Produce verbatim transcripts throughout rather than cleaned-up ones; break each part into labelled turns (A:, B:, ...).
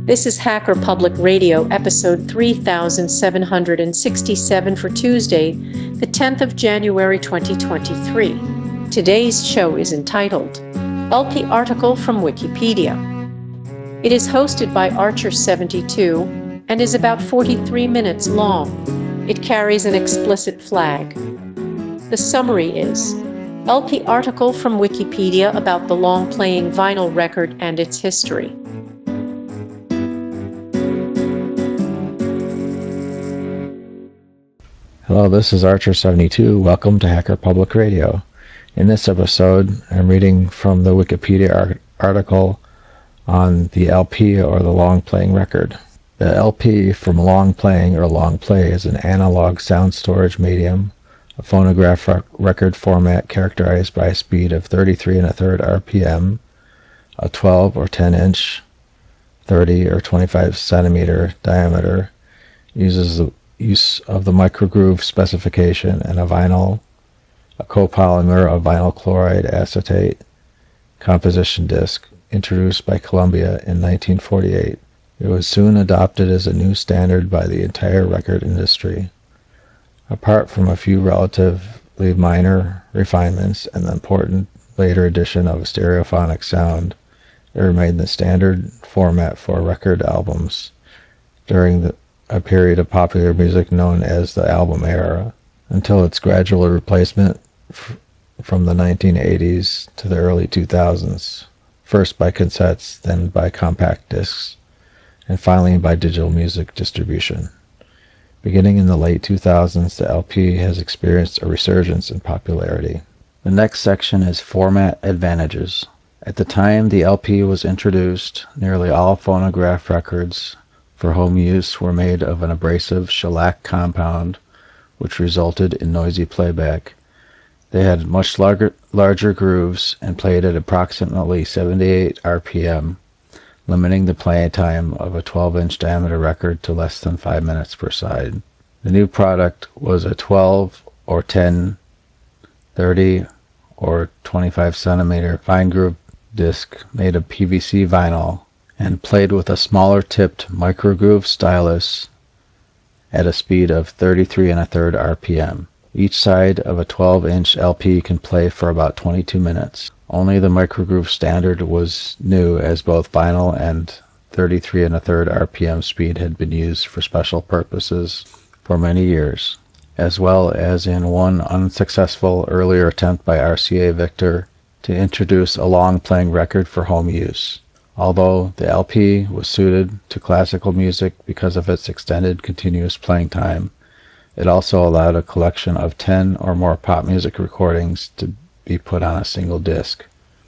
A: This is Hacker Public Radio, episode three thousand seven hundred sixty-seven for Tuesday, the tenth of January twenty twenty-three. Today's show is entitled L P Article from Wikipedia. It is hosted by Archer seventy-two and is about forty-three minutes long. It carries an explicit flag. The summary is L P article from Wikipedia about the long-playing vinyl record and its history.
B: Hello, this is Archer seventy-two. Welcome to Hacker Public Radio. In this episode, I'm reading from the Wikipedia art- article on the L P or the long-playing record. The L P from long playing or long play is an analog sound storage medium, a phonograph rec- record format characterized by a speed of thirty-three and a third R P M, a twelve or ten inch, thirty or twenty-five centimeter diameter, uses the use of the microgroove specification, and a vinyl, a copolymer of vinyl chloride acetate composition disc introduced by Columbia in nineteen forty-eight. It was soon adopted as a new standard by the entire record industry. Apart from a few relatively minor refinements and the important later addition of a stereophonic sound, it remained the standard format for record albums during the, a period of popular music known as the album era, until its gradual replacement f- from the nineteen eighties to the early two thousands, first by cassettes, then by compact discs, and finally by digital music distribution. Beginning in the late two thousands, the L P has experienced a resurgence in popularity. The next section is format advantages. At the time the L P was introduced, nearly all phonograph records for home use were made of an abrasive shellac compound, which resulted in noisy playback. They had much larger, larger grooves and played at approximately seventy-eight R P M, limiting the playing time of a twelve inch diameter record to less than five minutes per side. The new product was a twelve or ten, thirty or twenty-five centimeter fine groove disc made of P V C vinyl and played with a smaller tipped microgroove stylus at a speed of thirty-three and a third R P M. Each side of a twelve inch L P can play for about twenty-two minutes. Only the microgroove standard was new, as both vinyl and thirty-three and a third R P M speed had been used for special purposes for many years, as well as in one unsuccessful earlier attempt by R C A Victor to introduce a long-playing record for home use. Although the L P was suited to classical music because of its extended continuous playing time, it also allowed a collection of ten or more pop music recordings to be put on a single disc.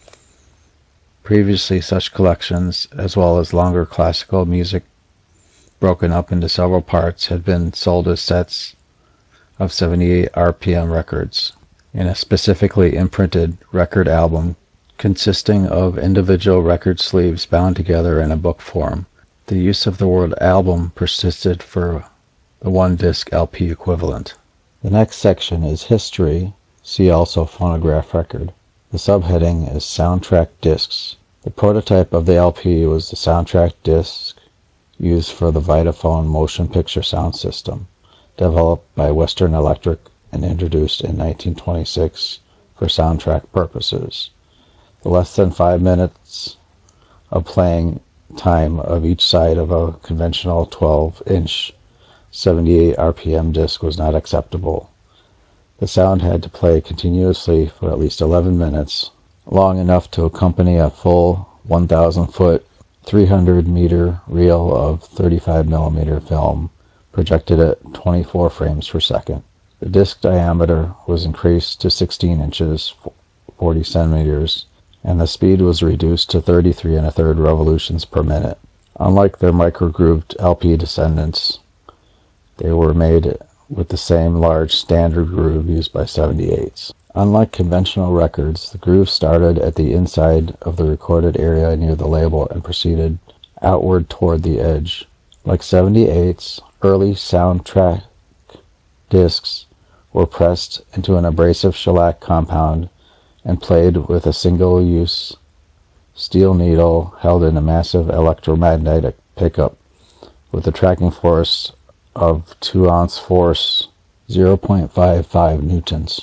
B: Previously, such collections, as well as longer classical music broken up into several parts, had been sold as sets of seventy-eight R P M records in a specifically imprinted record album consisting of individual record sleeves bound together in a book form. The use of the word album persisted for the one-disc L P equivalent. The next section is history. See also phonograph record. The subheading is soundtrack discs. The prototype of the L P was the soundtrack disc used for the Vitaphone motion picture sound system, developed by Western Electric and introduced in nineteen twenty-six for soundtrack purposes. The less than five minutes of playing time of each side of a conventional twelve inch seventy-eight R P M disc was not acceptable. The sound had to play continuously for at least eleven minutes, long enough to accompany a full one thousand foot, three hundred meter reel of thirty-five millimeter film, projected at twenty-four frames per second. The disc diameter was increased to sixteen inches, forty centimeters, and the speed was reduced to thirty-three and a third revolutions per minute. Unlike their microgrooved L P descendants, they were made with the same large standard groove used by seventy-eights. Unlike conventional records, the groove started at the inside of the recorded area near the label and proceeded outward toward the edge. Like seventy-eights, early soundtrack discs were pressed into an abrasive shellac compound and played with a single-use steel needle held in a massive electromagnetic pickup with a tracking force of two ounce force, zero point five five newtons.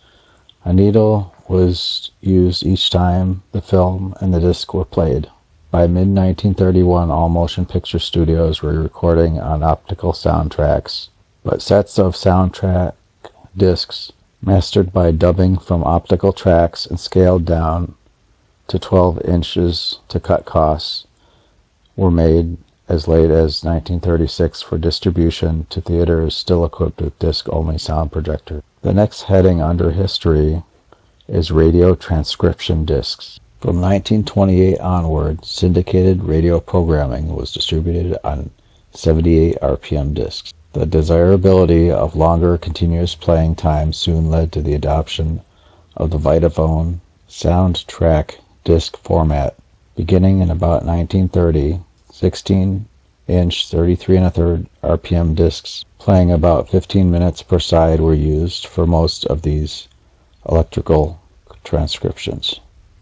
B: A needle was used each time the film and the disc were played. By mid nineteen thirty-one, all motion picture studios were recording on optical soundtracks, but sets of soundtrack discs, mastered by dubbing from optical tracks and scaled down to twelve inches to cut costs, were made as late as nineteen thirty-six for distribution to theaters still equipped with disc-only sound projectors. The next heading under history is radio transcription discs. From nineteen twenty-eight onward, syndicated radio programming was distributed on seventy-eight R P M discs. The desirability of longer continuous playing time soon led to the adoption of the Vitaphone soundtrack disc format. Beginning in about nineteen thirty, sixteen inch thirty-three and a third R P M discs playing about fifteen minutes per side were used for most of these electrical transcriptions.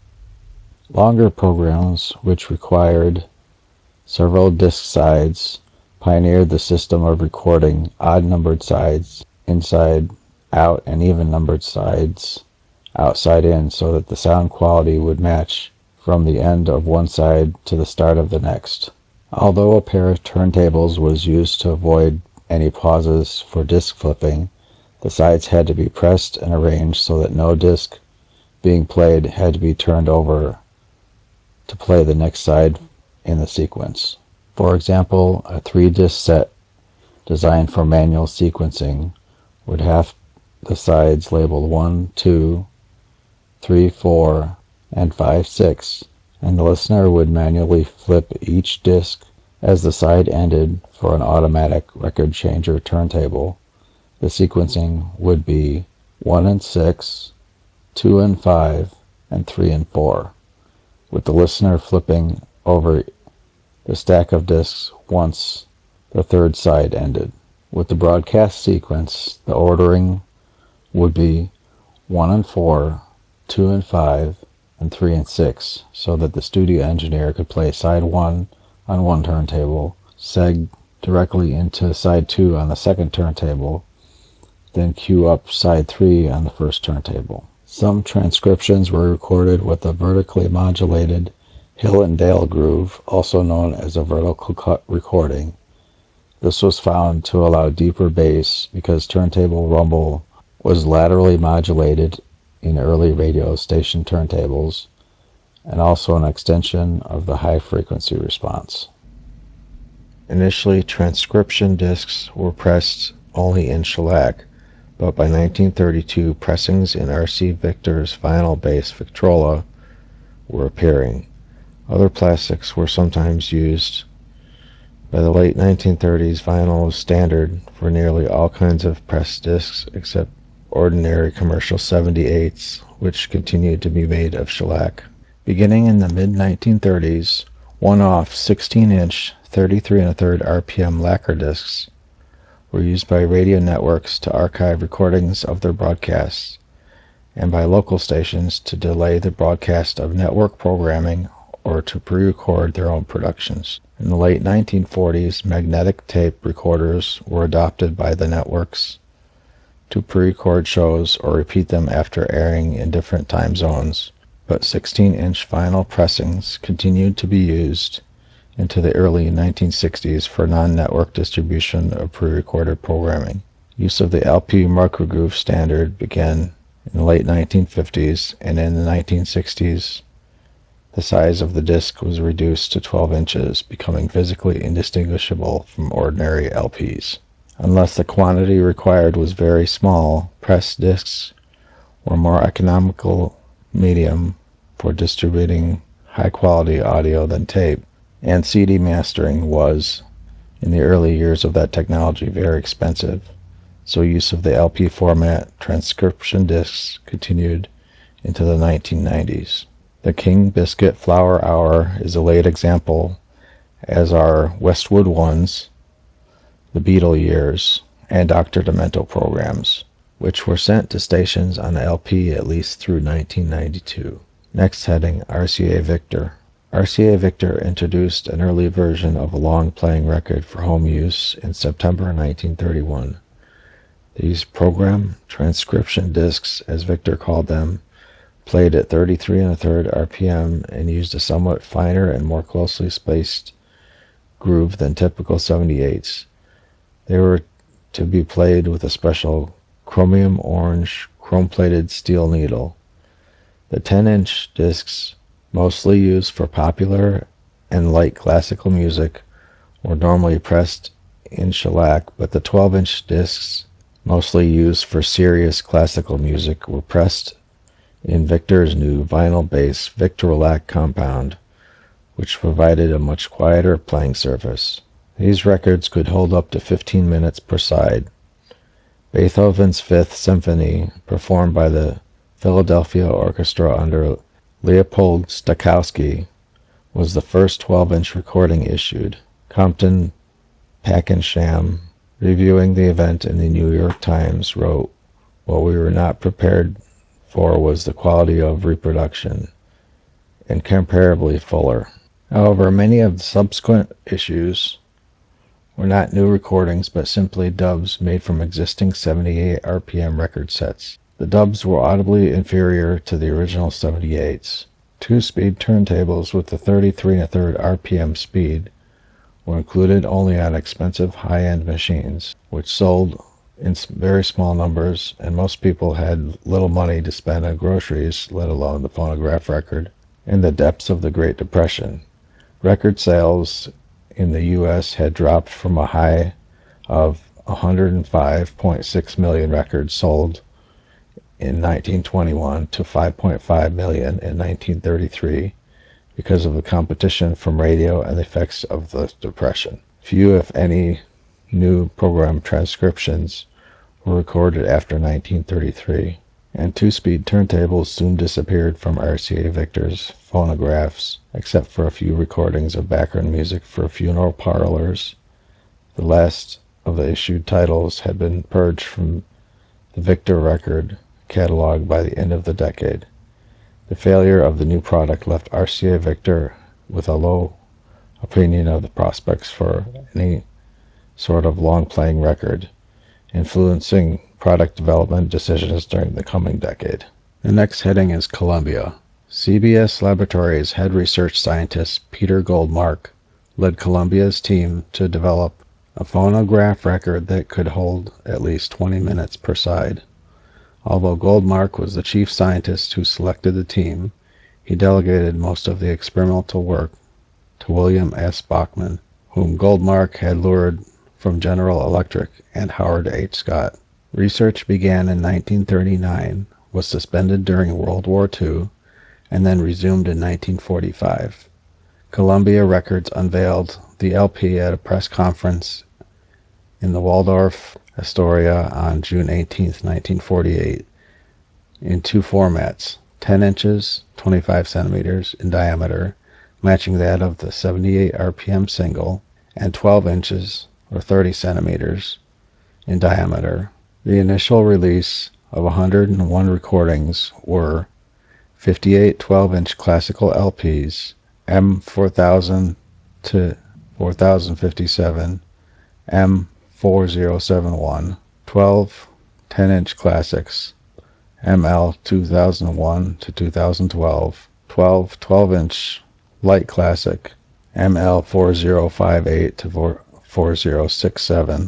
B: Longer programs, which required several disc sides, pioneered the system of recording odd-numbered sides inside out and even-numbered sides outside in, so that the sound quality would match from the end of one side to the start of the next. Although a pair of turntables was used to avoid any pauses for disc flipping, the sides had to be pressed and arranged so that no disc being played had to be turned over to play the next side in the sequence. For example, a three-disc set designed for manual sequencing would have the sides labeled one, two, three, four, and five, six, and the listener would manually flip each disc as the side ended. For an automatic record changer turntable, the sequencing would be one and six, two and five, and three and four, with the listener flipping over the stack of discs once the third side ended. With the broadcast sequence, the ordering would be one and four, two and five, and three and six, so that the studio engineer could play side one on one turntable, seg directly into side two on the second turntable, then cue up side three on the first turntable. Some transcriptions were recorded with a vertically modulated hill and dale groove, also known as a vertical cut recording. This was found to allow deeper bass because turntable rumble was laterally modulated in early radio station turntables, and also an extension of the high frequency response. Initially, transcription discs were pressed only in shellac, but by nineteen thirty-two, pressings in R C Victor's vinyl-based Victrola were appearing. Other plastics were sometimes used. By the late nineteen thirties, vinyl was standard for nearly all kinds of pressed discs except ordinary commercial seventy-eights, which continued to be made of shellac. Beginning in the mid nineteen thirties, one-off sixteen inch thirty-three and a third R P M lacquer discs were used by radio networks to archive recordings of their broadcasts, and by local stations to delay the broadcast of network programming or to pre-record their own productions. In the late nineteen forties, magnetic tape recorders were adopted by the networks to pre-record shows or repeat them after airing in different time zones, but sixteen inch vinyl pressings continued to be used into the early nineteen sixties for non-network distribution of pre-recorded programming. Use of the L P microgroove standard began in the late nineteen fifties, and in the nineteen sixties, the size of the disc was reduced to twelve inches, becoming physically indistinguishable from ordinary L Ps. Unless the quantity required was very small, pressed discs were a more economical medium for distributing high-quality audio than tape, and C D mastering was, in the early years of that technology, very expensive, so use of the L P format transcription discs continued into the nineteen nineties. The King Biscuit Flower Hour is a late example, as are Westwood Ones, The Beatle Years, and Doctor Demento programs, which were sent to stations on L P at least through nineteen ninety-two. Next heading, R C A Victor. R C A Victor introduced an early version of a long-playing record for home use in September nineteen thirty-one. These program transcription discs, as Victor called them, played at thirty-three and a third R P M and used a somewhat finer and more closely spaced groove than typical seventy-eights. They were to be played with a special chromium orange chrome-plated steel needle. The ten-inch discs, mostly used for popular and light classical music, were normally pressed in shellac, but the twelve-inch discs, mostly used for serious classical music, were pressed in Victor's new vinyl-based Victorolac compound, which provided a much quieter playing surface. These records could hold up to fifteen minutes per side. Beethoven's Fifth Symphony, performed by the Philadelphia Orchestra under Leopold Stokowski, was the first twelve-inch recording issued. Compton Packensham, reviewing the event in the New York Times, wrote, "What we were not prepared for was the quality of reproduction, incomparably fuller." However, many of the subsequent issues were not new recordings, but simply dubs made from existing seventy-eight R P M record sets. The dubs were audibly inferior to the original seventy-eights. Two-speed turntables with the thirty-three and a third R P M speed were included only on expensive high-end machines, which sold in very small numbers, and most people had little money to spend on groceries, let alone the phonograph record. In the depths of the Great Depression, record sales in the U S had dropped from a high of one hundred five point six million records sold in nineteen twenty-one to five point five million in nineteen thirty-three because of the competition from radio and the effects of the Depression. Few, if any, new program transcriptions were recorded after nineteen thirty-three, and two-speed turntables soon disappeared from R C A Victor's phonographs, except for a few recordings of background music for funeral parlors. The last of the issued titles had been purged from the Victor record catalog by the end of the decade. The failure of the new product left R C A Victor with a low opinion of the prospects for any sort of long-playing record, influencing product development decisions during the coming decade. The next heading is Columbia. C B S Laboratories head research scientist Peter Goldmark led Columbia's team to develop a phonograph record that could hold at least twenty minutes per side. Although Goldmark was the chief scientist who selected the team, he delegated most of the experimental work to William S. Bachman, whom Goldmark had lured from General Electric and Howard H. Scott. Research began in nineteen thirty-nine, was suspended during World War Two, and then resumed in nineteen forty-five. Columbia Records unveiled the L P at a press conference in the Waldorf Astoria on June eighteenth, nineteen forty-eight, in two formats, ten inches, twenty-five centimeters in diameter, matching that of the seventy-eight R P M single, and twelve inches, or thirty centimeters, in diameter. The initial release of one hundred one recordings were fifty-eight twelve-inch classical L Ps, M four thousand to four thousand fifty-seven, M four thousand seventy-one, twelve ten-inch classics, M L two thousand one to two thousand twelve, twelve twelve-inch light classic, M L four thousand fifty-eight to four thousand sixty-seven,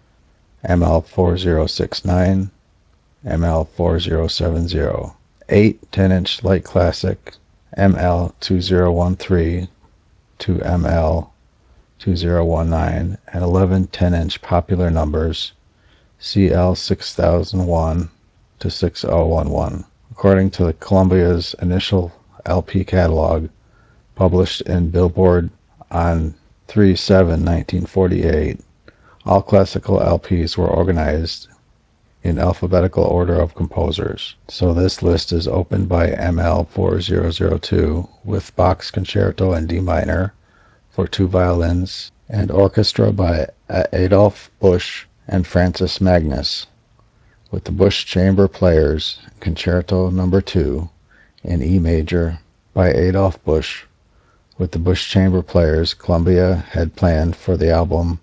B: M L four thousand sixty-nine, M L four thousand seventy, eight ten-inch light classic, M L two thousand thirteen to M L two thousand nineteen, and eleven ten-inch popular numbers, C L six thousand one to six thousand eleven. According to the Columbia's initial L P catalog, published in Billboard on three seven nineteen forty-eight, all classical L Ps were organized in alphabetical order of composers. So this list is opened by M L four thousand two with Bach's Concerto in D minor for two violins, and orchestra by Adolf Busch and Francis Magnus, with the Busch Chamber Players, Concerto number two in E major by Adolf Busch, With the Bush Chamber Players, Columbia had planned for the album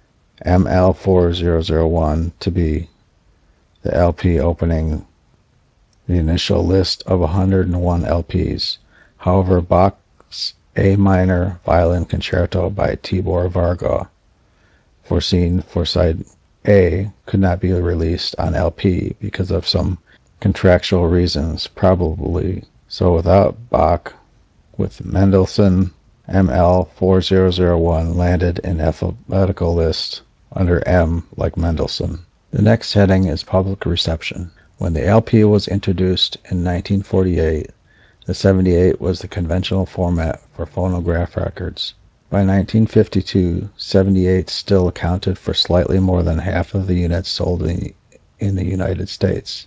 B: M L four thousand one to be the L P opening the initial list of one hundred one L Ps. However, Bach's A minor violin concerto by Tibor Varga, foreseen for side A, could not be released on L P because of some contractual reasons, probably. So without Bach, with Mendelssohn, M L four thousand one landed in alphabetical list under M like Mendelssohn. The next heading is public reception. When the L P was introduced in nineteen forty-eight, the seventy-eight was the conventional format for phonograph records. By nineteen fifty-two, seventy-eight still accounted for slightly more than half of the units sold in, in the United States,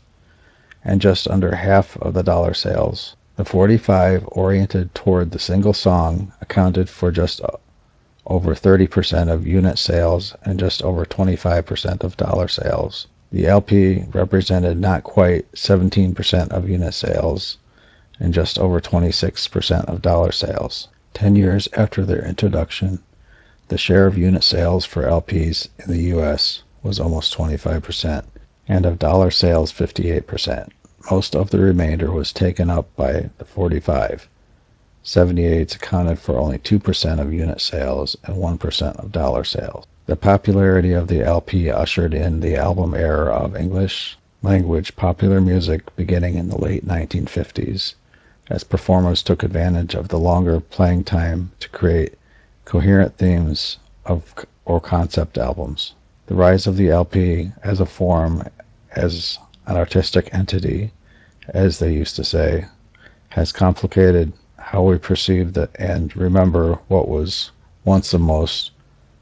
B: and just under half of the dollar sales. The forty-five, oriented toward the single song, accounted for just over thirty percent of unit sales and just over twenty-five percent of dollar sales. The L P represented not quite seventeen percent of unit sales and just over twenty-six percent of dollar sales. Ten years after their introduction, the share of unit sales for L Ps in the U S was almost twenty-five percent, and of dollar sales fifty-eight percent. Most of the remainder was taken up by the forty-five. seventy-eights accounted for only two percent of unit sales and one percent of dollar sales. The popularity of the L P ushered in the album era of English language popular music beginning in the late nineteen fifties, as performers took advantage of the longer playing time to create coherent themes of or concept albums. The rise of the L P as a form, as an artistic entity, as they used to say, has complicated how we perceive the, and remember what was once the most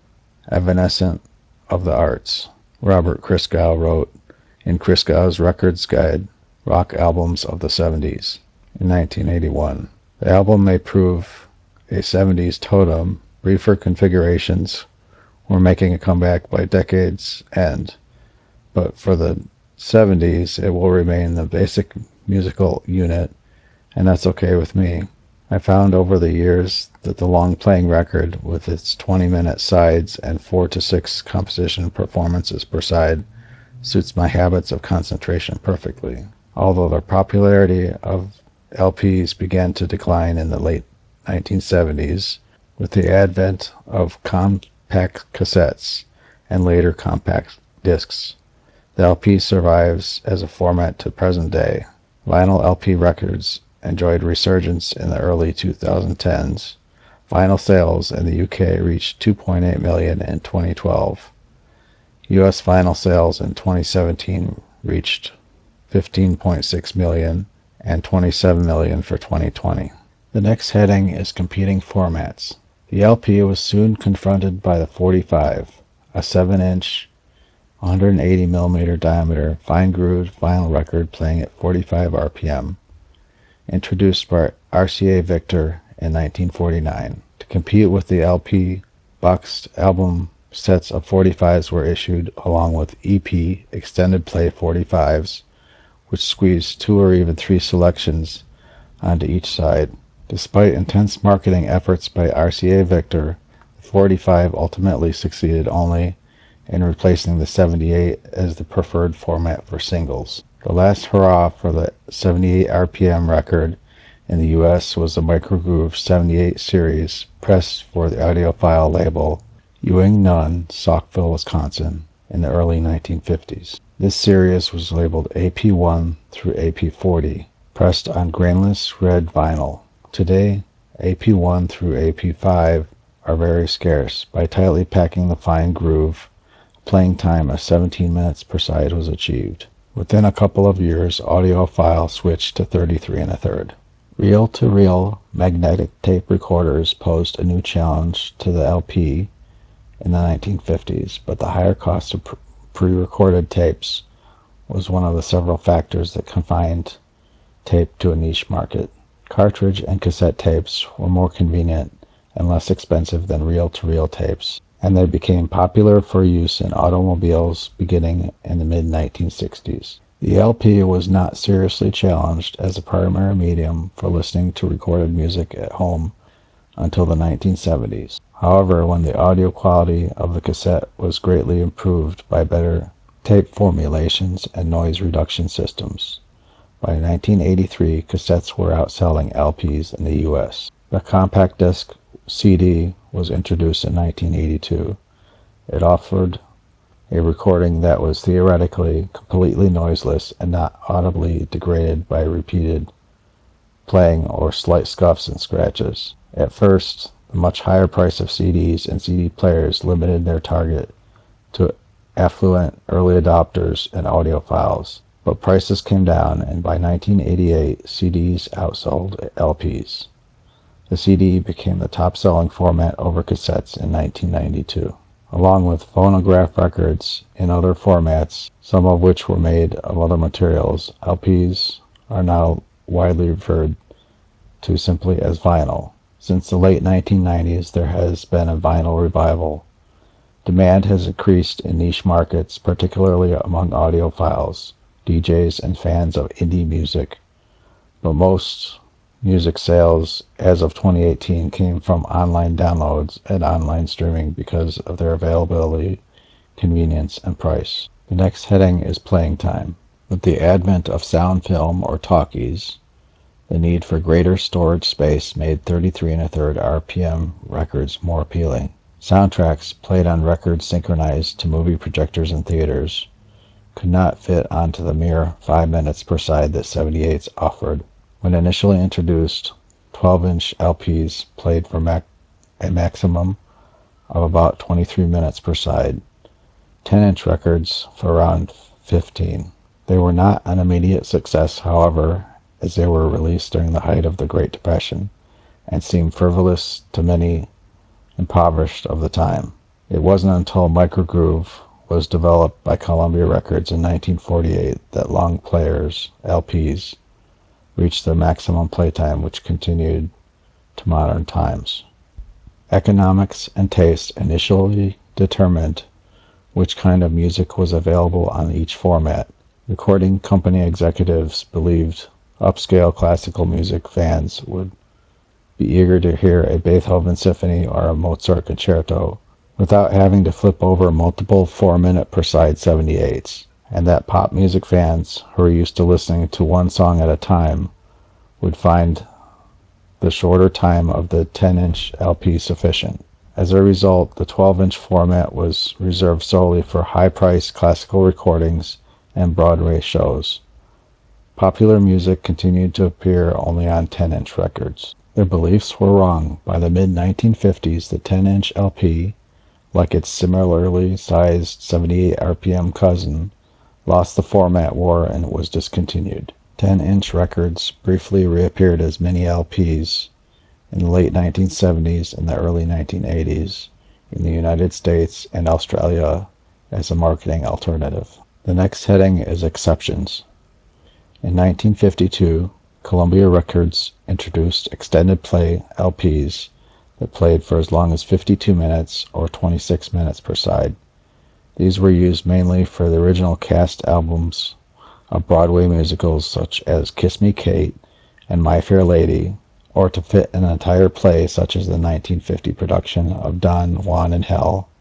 B: evanescent of the arts. Robert Christgau wrote in Christgau's Records Guide, Rock Albums of the seventies, in nineteen eighty-one. The album may prove a seventies totem. Briefer configurations were making a comeback by decade's end, but for the seventies it will remain the basic musical unit, and that's okay with me. I found over the years that the long playing record, with its twenty minute sides and four to six composition performances per side, suits my habits of concentration perfectly. Although the popularity of L Ps began to decline in the late nineteen seventies with the advent of compact cassettes and later compact discs, the L P survives as a format to present day. Vinyl L P records enjoyed resurgence in the early twenty tens. Vinyl sales in the U K reached two point eight million in twenty twelve. U S vinyl sales in twenty seventeen reached fifteen point six million and twenty-seven million for twenty twenty. The next heading is competing formats. The L P was soon confronted by the forty-five, a seven inch, one hundred eighty millimeter diameter, fine-grooved vinyl record playing at forty-five R P M. Introduced by R C A Victor in nineteen forty-nine. To compete with the L P, boxed album sets of forty-fives were issued along with E P extended play forty-fives, which squeezed two or even three selections onto each side. Despite intense marketing efforts by R C A Victor, the forty-five ultimately succeeded only in replacing the seventy-eight as the preferred format for singles. The last hurrah for the seventy-eight R P M record in the U S was the Microgroove seventy-eight series, pressed for the audiophile label Ewing Nunn, Saukville, Wisconsin, in the early nineteen fifties. This series was labeled A P one through A P forty, pressed on grainless red vinyl. Today, A P one through A P five are very scarce. By tightly packing the fine groove, a playing time of seventeen minutes per side was achieved. Within a couple of years, audiophile switched to thirty-three and a third. Reel-to-reel magnetic tape recorders posed a new challenge to the L P in the nineteen fifties, but the higher cost of pre-recorded tapes was one of the several factors that confined tape to a niche market. Cartridge and cassette tapes were more convenient and less expensive than reel-to-reel tapes, and they became popular for use in automobiles beginning in the mid nineteen sixties. The L P was not seriously challenged as a primary medium for listening to recorded music at home until the nineteen seventies. However, when the audio quality of the cassette was greatly improved by better tape formulations and noise reduction systems, by nineteen eighty-three, cassettes were outselling L Ps in the U S. The compact disc C D was introduced in nineteen eighty-two. It offered a recording that was theoretically completely noiseless and not audibly degraded by repeated playing or slight scuffs and scratches. At first, the much higher price of C Ds and C D players limited their target to affluent early adopters and audiophiles, but prices came down, and by nineteen eighty-eight, C Ds outsold L Ps. The C D became the top-selling format over cassettes in nineteen ninety-two. Along with phonograph records in other formats, some of which were made of other materials, L Ps are now widely referred to simply as vinyl. Since the late nineteen nineties, there has been a vinyl revival. Demand has increased in niche markets, particularly among audiophiles, D Js, and fans of indie music, but most music sales as of twenty eighteen came from online downloads and online streaming because of their availability, convenience, and price. The next heading is playing time. With the advent of sound film or talkies, the need for greater storage space made thirty-three and a third R P M records more appealing. Soundtracks played on records synchronized to movie projectors in theaters could not fit onto the mere five minutes per side that seventy-eights offered. When initially introduced, twelve-inch L Ps played for mac- a maximum of about twenty-three minutes per side, ten-inch records for around fifteen. They were not an immediate success, however, as they were released during the height of the Great Depression and seemed frivolous to many impoverished of the time. It wasn't until Microgroove was developed by Columbia Records in nineteen forty-eight that long players, L Ps, reached their maximum playtime, which continued to modern times. Economics and taste initially determined which kind of music was available on each format. Recording company executives believed upscale classical music fans would be eager to hear a Beethoven symphony or a Mozart concerto without having to flip over multiple four-minute per side seventy-eights, and that pop music fans who are used to listening to one song at a time would find the shorter time of the ten-inch L P sufficient. As a result, the twelve-inch format was reserved solely for high-priced classical recordings and Broadway shows. Popular music continued to appear only on ten-inch records. Their beliefs were wrong. By the mid nineteen fifties, the ten-inch L P, like its similarly sized seventy-eight R P M cousin, lost the format war and was discontinued. ten-inch records briefly reappeared as mini L Ps in the late nineteen seventies and the early nineteen eighties in the United States and Australia as a marketing alternative. The next heading is exceptions. In nineteen fifty-two, Columbia Records introduced extended play L Ps that played for as long as fifty-two minutes or twenty-six minutes per side. These were used mainly for the original cast albums of Broadway musicals such as Kiss Me Kate and My Fair Lady, or to fit an entire play such as the nineteen fifty production of Don Juan in Hell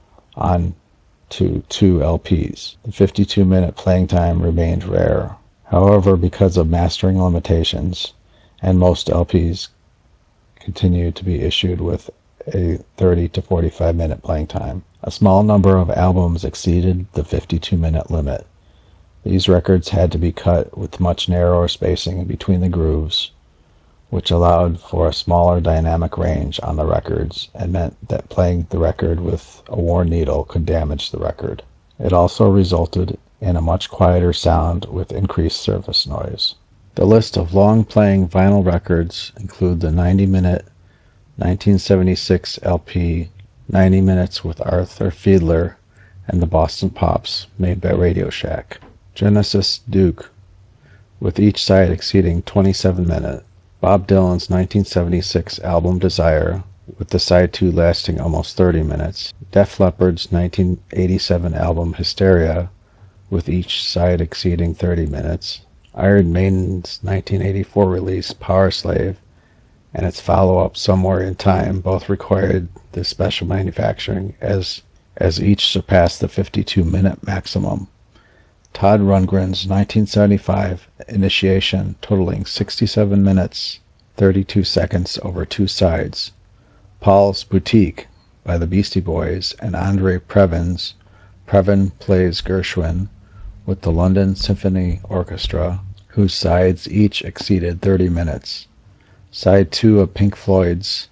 B: on to two L Ps. The fifty-two minute playing time remained rare. However, because of mastering limitations, and most L Ps continue to be issued with a thirty to forty-five minute playing time, a small number of albums exceeded the fifty-two minute limit. These records had to be cut with much narrower spacing between the grooves, which allowed for a smaller dynamic range on the records and meant that playing the record with a worn needle could damage the record. It also resulted in a much quieter sound with increased surface noise. The list of long-playing vinyl records include the ninety minute nineteen seventy-six L P ninety minutes with Arthur Fiedler and the Boston Pops made by Radio Shack, Genesis Duke, with each side exceeding twenty-seven minutes, Bob Dylan's nineteen seventy-six album Desire, with the side two lasting almost thirty minutes, Def Leppard's nineteen eighty-seven album Hysteria, with each side exceeding thirty minutes, Iron Maiden's nineteen eighty-four release Power Slave, and its follow-up Somewhere in Time both required this special manufacturing as as each surpassed the fifty-two minute maximum. Todd Rundgren's nineteen seventy-five Initiation, totaling sixty-seven minutes, thirty-two seconds over two sides. Paul's Boutique by the Beastie Boys and Andre Previn's Previn Plays Gershwin with the London Symphony Orchestra, whose sides each exceeded thirty minutes. Side two of Pink Floyd's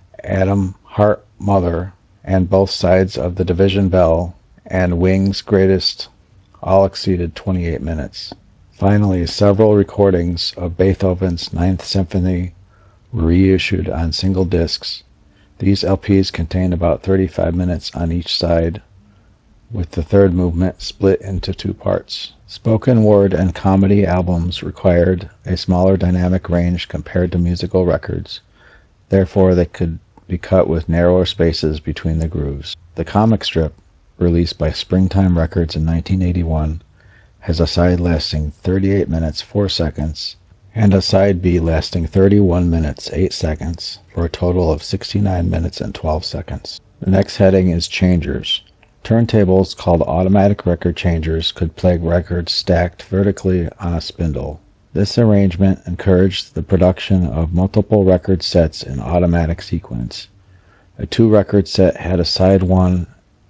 B: Adam Hart Mother and both sides of The Division Bell and Wings' Greatest all exceeded twenty-eight minutes. Finally, several recordings of Beethoven's Ninth Symphony were reissued on single discs. These L Ps contained about thirty-five minutes on each side, with the third movement split into two parts. Spoken word and comedy albums required a smaller dynamic range compared to musical records. Therefore, they could be cut with narrower spaces between the grooves. The comic strip, released by Springtime Records in nineteen eighty-one, has a side lasting thirty-eight minutes four seconds and a side B lasting thirty-one minutes eight seconds for a total of sixty-nine minutes and twelve seconds. The next heading is changers. Turntables called automatic record changers could play records stacked vertically on a spindle. This arrangement encouraged the production of multiple record sets in automatic sequence. A two-record set had a side one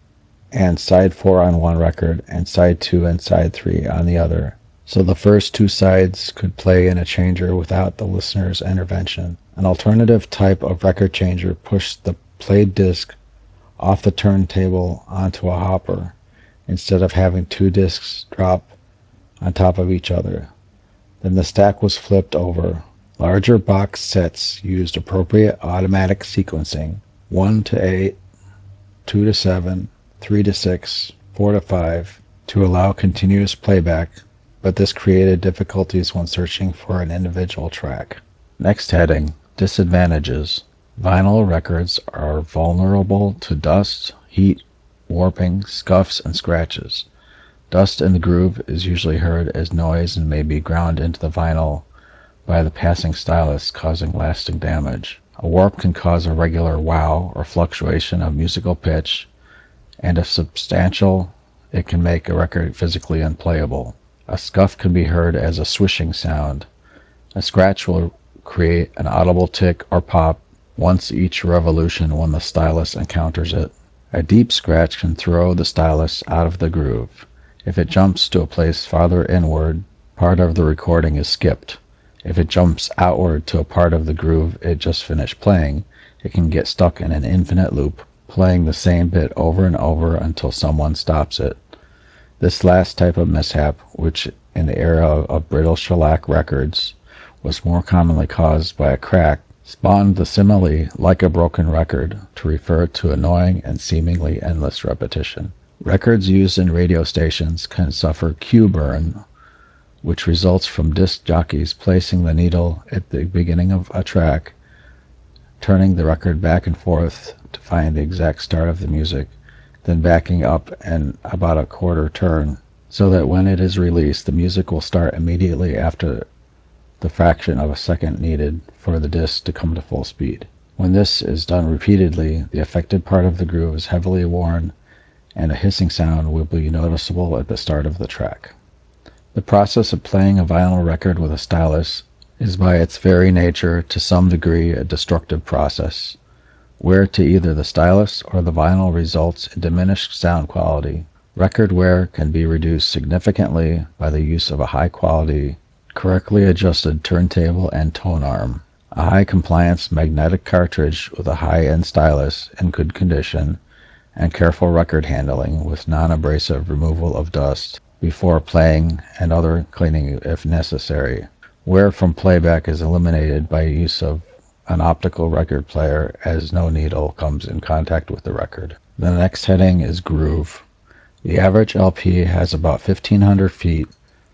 B: and side four on one record and side two and side three on the other, so the first two sides could play in a changer without the listener's intervention. An alternative type of record changer pushed the played disc off the turntable onto a hopper instead of having two discs drop on top of each other. Then the stack was flipped over. Larger box sets used appropriate automatic sequencing, one to eight, two to seven, three to six, four to five, to allow continuous playback, but this created difficulties when searching for an individual track. Next heading, disadvantages. Vinyl records are vulnerable to dust, heat, warping, scuffs, and scratches. Dust in the groove is usually heard as noise and may be ground into the vinyl by the passing stylus, causing lasting damage. A warp can cause a regular wow or fluctuation of musical pitch, and if substantial, it can make a record physically unplayable. A scuff can be heard as a swishing sound. A scratch will create an audible tick or pop once each revolution when the stylus encounters it. A deep scratch can throw the stylus out of the groove. If it jumps to a place farther inward, part of the recording is skipped. If it jumps outward to a part of the groove it just finished playing, it can get stuck in an infinite loop, playing the same bit over and over until someone stops it. This last type of mishap, which in the era of brittle shellac records was more commonly caused by a crack, spawned the simile "like a broken record" to refer to annoying and seemingly endless repetition. Records used in radio stations can suffer cue burn, which results from disc jockeys placing the needle at the beginning of a track, turning the record back and forth to find the exact start of the music, then backing up and about a quarter turn, so that when it is released, the music will start immediately after the fraction of a second needed for the disc to come to full speed. When this is done repeatedly, the affected part of the groove is heavily worn, and a hissing sound will be noticeable at the start of the track. The process of playing a vinyl record with a stylus is by its very nature to some degree a destructive process. Wear to either the stylus or the vinyl results in diminished sound quality. Record wear can be reduced significantly by the use of a high-quality, correctly adjusted turntable and tone arm. A high-compliance magnetic cartridge with a high-end stylus in good condition, and careful record handling with non-abrasive removal of dust before playing and other cleaning if necessary. Wear from playback is eliminated by use of an optical record player, as no needle comes in contact with the record. The next heading is groove. The average L P has about fifteen hundred feet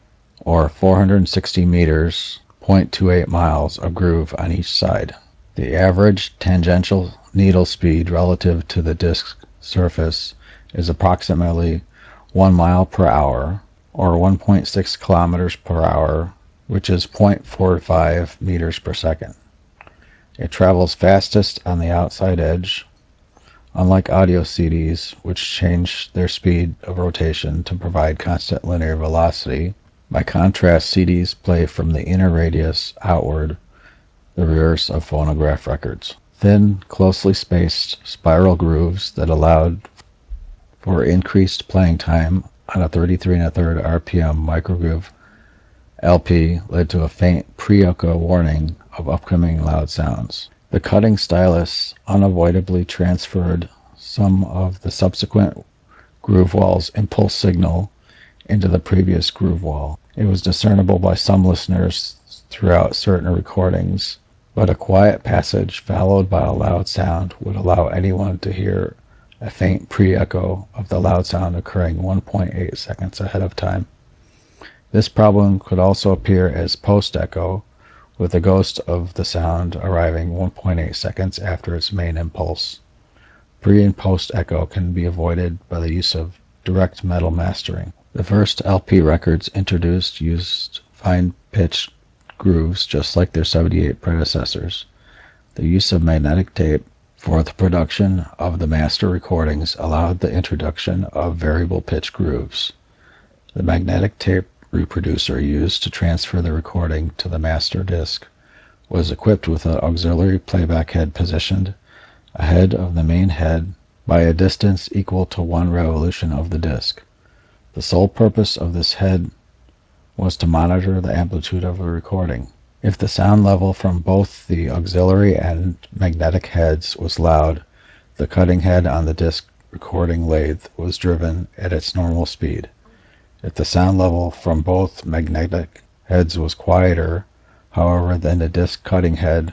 B: or four hundred sixty meters, zero point two eight miles of groove on each side. The average tangential needle speed relative to the disc surface is approximately one mile per hour or one point six kilometers per hour, which is zero point four five meters per second. It travels fastest on the outside edge, unlike audio C Ds, which change their speed of rotation to provide constant linear velocity. By contrast, C Ds play from the inner radius outward, the reverse of phonograph records. Thin, closely spaced spiral grooves that allowed for increased playing time on a thirty-three and a third R P M microgroove L P led to a faint pre-echo warning of upcoming loud sounds. The cutting stylus unavoidably transferred some of the subsequent groove wall's impulse signal into the previous groove wall. It was discernible by some listeners throughout certain recordings, but a quiet passage followed by a loud sound would allow anyone to hear a faint pre-echo of the loud sound occurring one point eight seconds ahead of time. This problem could also appear as post-echo, with the ghost of the sound arriving one point eight seconds after its main impulse. Pre- and post-echo can be avoided by the use of direct metal mastering. The first L P records introduced used fine-pitched grooves just like their seventy-eight predecessors. The use of magnetic tape for the production of the master recordings allowed the introduction of variable pitch grooves. The magnetic tape reproducer used to transfer the recording to the master disc was equipped with an auxiliary playback head positioned ahead of the main head by a distance equal to one revolution of the disc. The sole purpose of this head was to monitor the amplitude of the recording. If the sound level from both the auxiliary and magnetic heads was loud, the cutting head on the disc recording lathe was driven at its normal speed. If the sound level from both magnetic heads was quieter, however, then the disc cutting head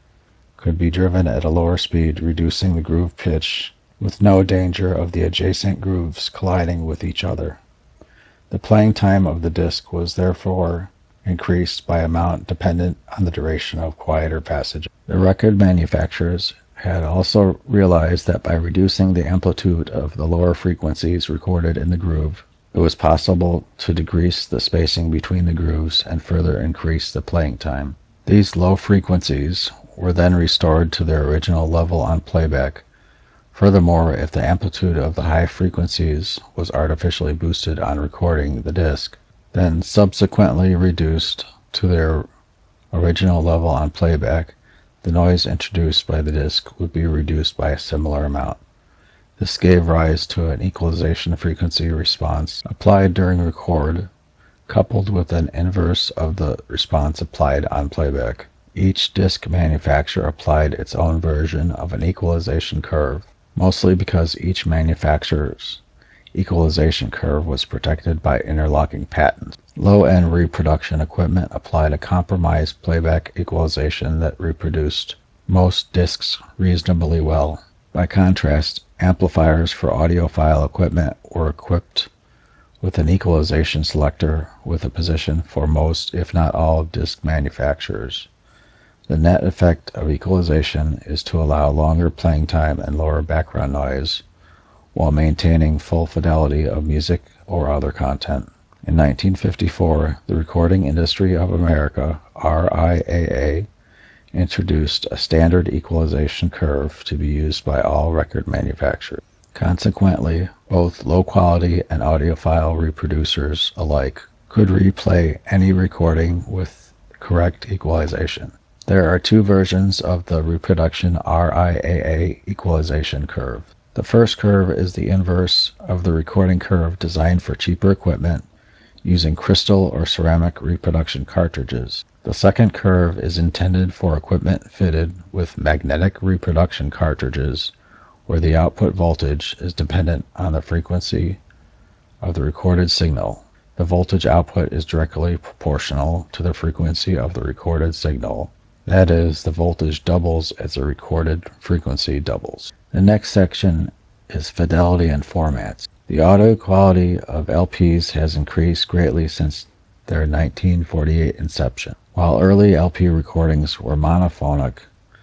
B: could be driven at a lower speed, reducing the groove pitch with no danger of the adjacent grooves colliding with each other. The playing time of the disc was therefore increased by amount dependent on the duration of quieter passage. The record manufacturers had also realized that by reducing the amplitude of the lower frequencies recorded in the groove, it was possible to decrease the spacing between the grooves and further increase the playing time. These low frequencies were then restored to their original level on playback. Furthermore, if the amplitude of the high frequencies was artificially boosted on recording the disc, then subsequently reduced to their original level on playback, the noise introduced by the disc would be reduced by a similar amount. This gave rise to an equalization frequency response applied during record, coupled with an inverse of the response applied on playback. Each disc manufacturer applied its own version of an equalization curve, mostly because each manufacturer's equalization curve was protected by interlocking patents. Low-end reproduction equipment applied a compromised playback equalization that reproduced most discs reasonably well. By contrast, amplifiers for audiophile equipment were equipped with an equalization selector with a position for most, if not all, disc manufacturers. The net effect of equalization is to allow longer playing time and lower background noise, while maintaining full fidelity of music or other content. In nineteen fifty-four, the Recording Industry of America, R I A A, introduced a standard equalization curve to be used by all record manufacturers. Consequently, both low-quality and audiophile reproducers alike could replay any recording with correct equalization. There are two versions of the reproduction R I A A equalization curve. The first curve is the inverse of the recording curve designed for cheaper equipment using crystal or ceramic reproduction cartridges. The second curve is intended for equipment fitted with magnetic reproduction cartridges, where the output voltage is dependent on the frequency of the recorded signal. The voltage output is directly proportional to the frequency of the recorded signal. That is, the voltage doubles as the recorded frequency doubles. The next section is fidelity and formats. The audio quality of L Ps has increased greatly since their nineteen forty-eight inception. While early L P recordings were monophonic,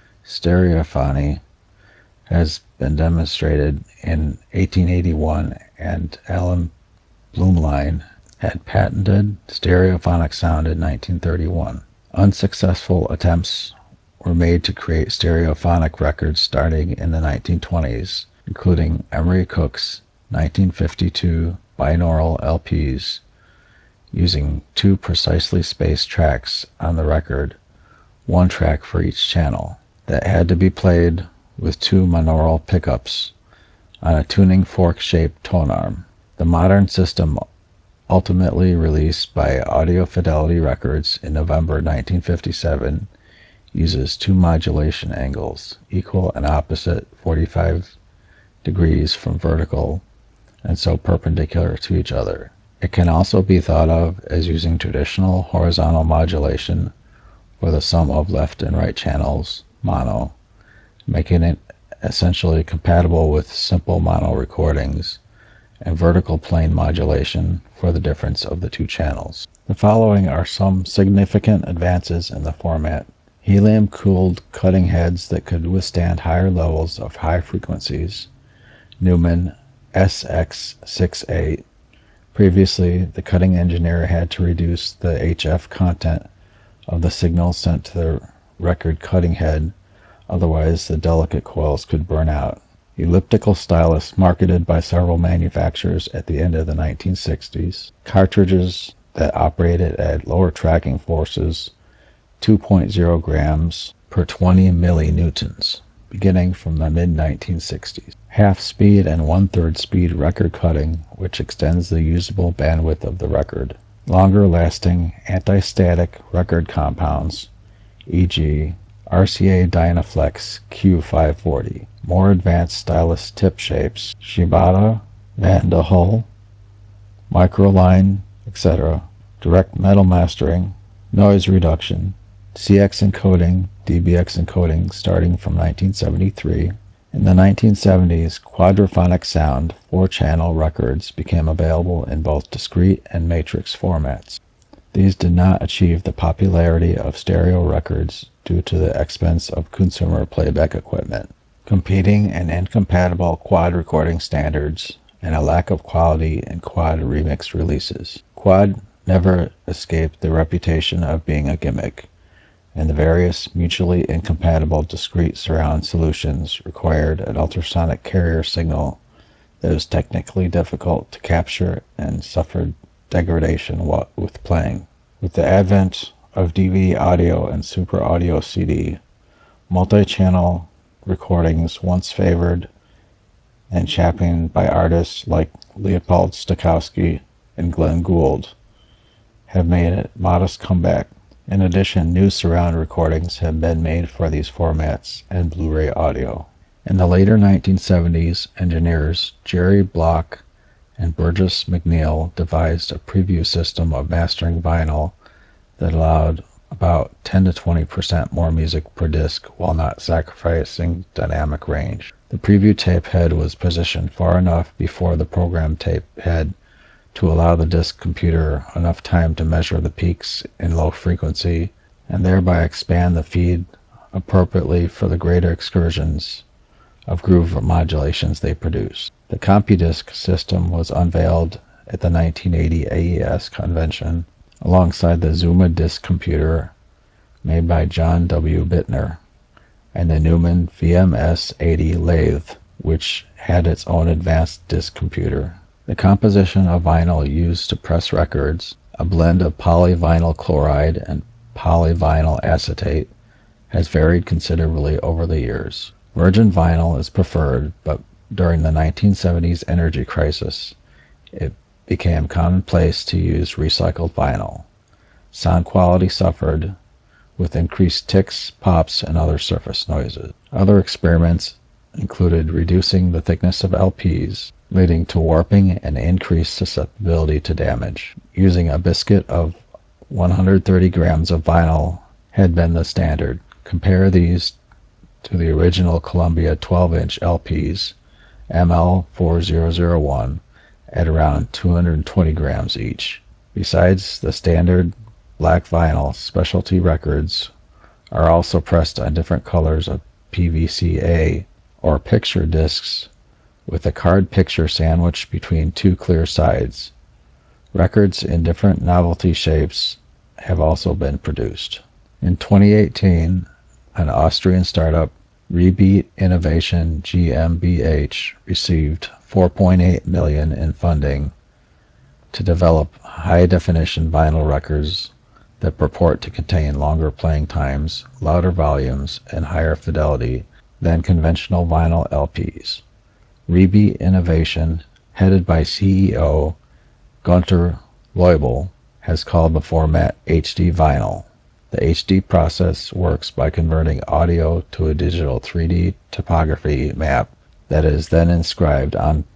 B: stereophony has been demonstrated in eighteen eighty-one, and Alan Blumlein had patented stereophonic sound in nineteen thirty-one. Unsuccessful attempts were made to create stereophonic records starting in the nineteen twenties, including Emery Cook's nineteen fifty-two binaural L Ps, using two precisely spaced tracks on the record, one track for each channel, that had to be played with two monaural pickups on a tuning fork-shaped tone arm. The modern system, ultimately released by Audio Fidelity Records in November nineteen fifty-seven, uses two modulation angles, equal and opposite forty-five degrees from vertical and so perpendicular to each other. It can also be thought of as using traditional horizontal modulation for the sum of left and right channels, mono, making it essentially compatible with simple mono recordings, and vertical plane modulation for the difference of the two channels. The following are some significant advances in the format. Helium-cooled cutting heads that could withstand higher levels of high frequencies. Neumann S X sixty-eight. Previously, the cutting engineer had to reduce the H F content of the signal sent to the record cutting head, otherwise the delicate coils could burn out. Elliptical stylus marketed by several manufacturers at the end of the nineteen sixties. Cartridges that operated at lower tracking forces, two point zero grams per twenty millinewtons, beginning from the mid nineteen sixties. Half-speed and one-third speed record cutting, which extends the usable bandwidth of the record. Longer-lasting anti-static record compounds, for example R C A Dynaflex Q five forty. More advanced stylus tip shapes, Shibata, Van de Hull, Microline, et cetera. Direct metal mastering, noise reduction, C X encoding, D B X encoding starting from nineteen seventy-three. In the nineteen seventies, quadraphonic sound, four-channel records became available in both discrete and matrix formats. These did not achieve the popularity of stereo records due to the expense of consumer playback equipment, competing and incompatible quad recording standards, and a lack of quality in quad remix releases. Quad never escaped the reputation of being a gimmick, and the various mutually incompatible discrete surround solutions required an ultrasonic carrier signal that was technically difficult to capture and suffered degradation with playing. With the advent of D V D audio and Super Audio C D, multi-channel recordings, once favored and championed by artists like Leopold Stokowski and Glenn Gould, have made a modest comeback. In addition, new surround recordings have been made for these formats and Blu-ray audio. In the later nineteen seventies, engineers Jerry Block and Burgess McNeil devised a preview system of mastering vinyl that allowed about ten to twenty percent more music per disc while not sacrificing dynamic range. The preview tape head was positioned far enough before the program tape head to allow the disc computer enough time to measure the peaks in low frequency and thereby expand the feed appropriately for the greater excursions of groove modulations they produce. The CompuDisc system was unveiled at the nineteen eighty A E S convention alongside the Zuma disc computer made by John W. Bittner and the Neumann V M S eighty lathe, which had its own advanced disc computer. The composition of vinyl used to press records, a blend of polyvinyl chloride and polyvinyl acetate, has varied considerably over the years. Virgin vinyl is preferred, but during the nineteen seventies energy crisis, it became commonplace to use recycled vinyl. Sound quality suffered, with increased ticks, pops, and other surface noises. Other experiments included reducing the thickness of L Ps, leading to warping and increased susceptibility to damage. Using a biscuit of one hundred thirty grams of vinyl had been the standard. Compare these to the original Columbia twelve inch L Ps, M L four thousand one, at around two hundred twenty grams each. Besides the standard black vinyl, specialty records are also pressed on different colors of P V C A, or picture discs, with a card picture sandwiched between two clear sides. Records in different novelty shapes have also been produced. In twenty eighteen, an Austrian startup, Rebeat Innovation GmbH, received four point eight million dollars in funding to develop high-definition vinyl records that purport to contain longer playing times, louder volumes, and higher fidelity than conventional vinyl L Ps. Rebeat Innovation, headed by C E O Gunter Leubel, has called the format H D vinyl. The H D process works by converting audio to a digital three D topography map that is then inscribed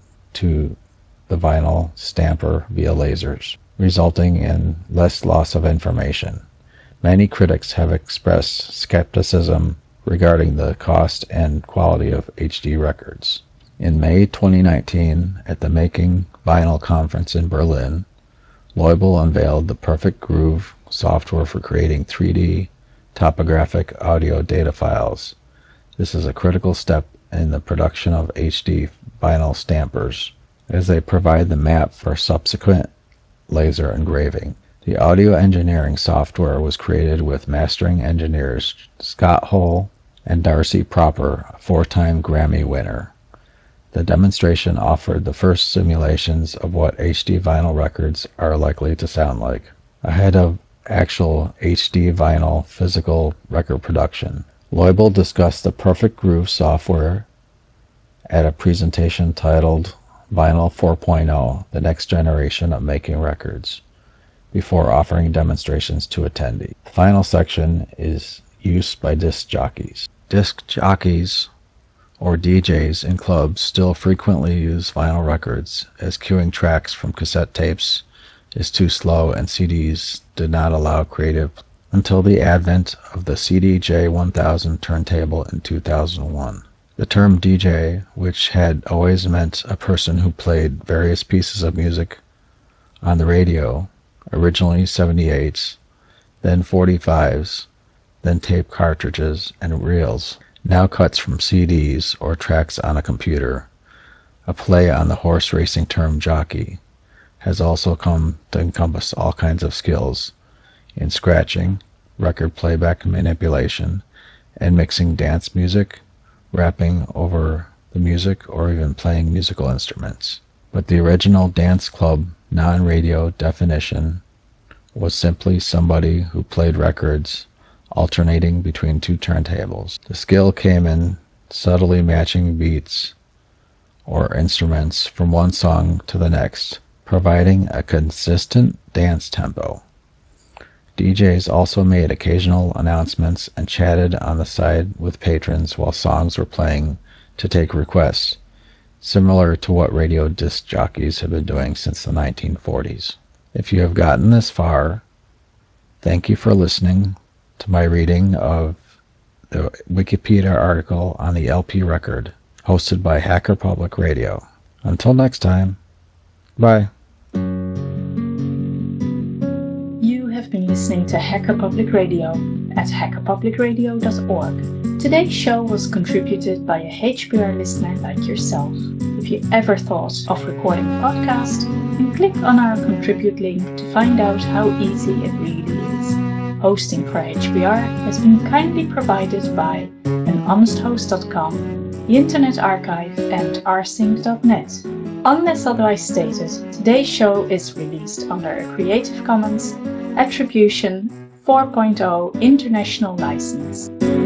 B: onto the vinyl stamper via lasers, resulting in less loss of information. Many critics have expressed skepticism regarding the cost and quality of H D records. In May twenty nineteen, at the Making Vinyl conference in Berlin, Leubel unveiled the Perfect Groove software for creating three D topographic audio data files. This is a critical step in the production of H D vinyl stampers, as they provide the map for subsequent laser engraving. The audio engineering software was created with mastering engineers Scott Hull and Darcy Proper, a four-time Grammy winner. The demonstration offered the first simulations of what H D vinyl records are likely to sound like, ahead of actual H D vinyl physical record production. Leubel discussed the Perfect Groove software at a presentation titled Vinyl four point oh, the next generation of making records, before offering demonstrations to attendees. The final section is use by disc jockeys. Disc jockeys, or D Js in clubs, still frequently use vinyl records, as queuing tracks from cassette tapes is too slow and C Ds did not allow creative until the advent of the C D J one thousand turntable in two thousand one. The term D J, which had always meant a person who played various pieces of music on the radio, originally seventy-eights, then forty-fives, then tape cartridges and reels, now cuts from C Ds or tracks on a computer. A play on the horse racing term jockey has also come to encompass all kinds of skills in scratching, record playback manipulation, and mixing dance music, rapping over the music, or even playing musical instruments. But the original dance club non-radio definition was simply somebody who played records alternating between two turntables. The skill came in subtly matching beats or instruments from one song to the next, providing a consistent dance tempo. D Js also made occasional announcements and chatted on the side with patrons while songs were playing to take requests, similar to what radio disc jockeys have been doing since the nineteen forties. If you have gotten this far, thank you for listening to my reading of the Wikipedia article on the L P record, hosted by Hacker Public Radio. Until next time, bye.
C: You have been listening to Hacker Public Radio at hacker public radio dot org. Today's show was contributed by a H P R listener like yourself. If you ever thought of recording a podcast, then click on our contribute link to find out how easy it really is. Hosting for H P R has been kindly provided by an honest host dot com, the Internet Archive, and r sync dot net. Unless otherwise stated, today's show is released under a Creative Commons Attribution four point oh International License.